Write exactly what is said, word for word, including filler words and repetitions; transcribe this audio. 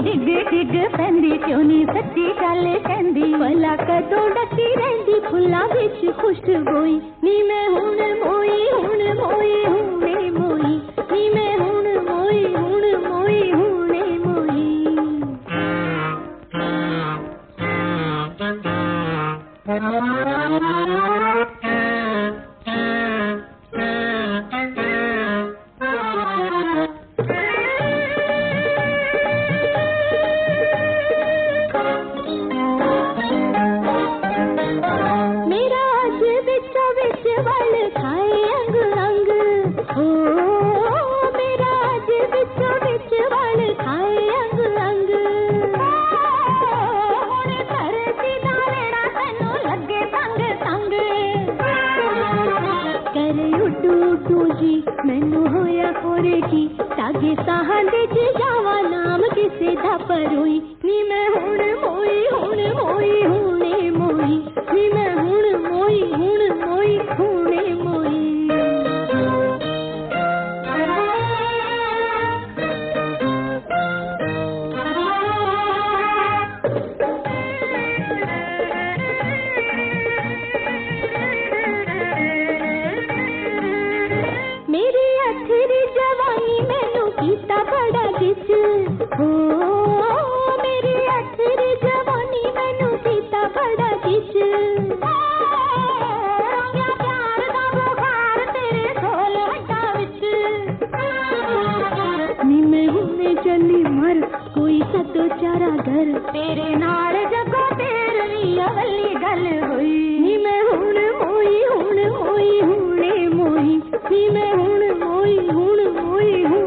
डिग डिग पैंदी क्यों नी सच्ची गल कहंदी भला कदों डकी रहिंदी फुल्लां विच खुशबोई नी मैं हुण मोई हुण मोई हुणे मोई नी मैं हुण मोई हुण मोई हुणे मोई। मैनू होया कोरे की तागे साहां दे जावा नाम किसे दा परोई नी मैं हुण मोई हुण मोई हुणे मोई नी मैं हुण मोई हुण मोई हुणे मोई। हो मेरी आखिरी जवानी मैनू सीता बड़ा किच प्यार दा बुखार तेरे सोल हड्डां विच नी मैं हुणे चली मर कोई सतो चारा घर तेरे नाल जगो तेरी अवली गल होई नी मैं हुण मोई हुण मोई हुणे मोई नी मैं हुण मोई हुण मोई।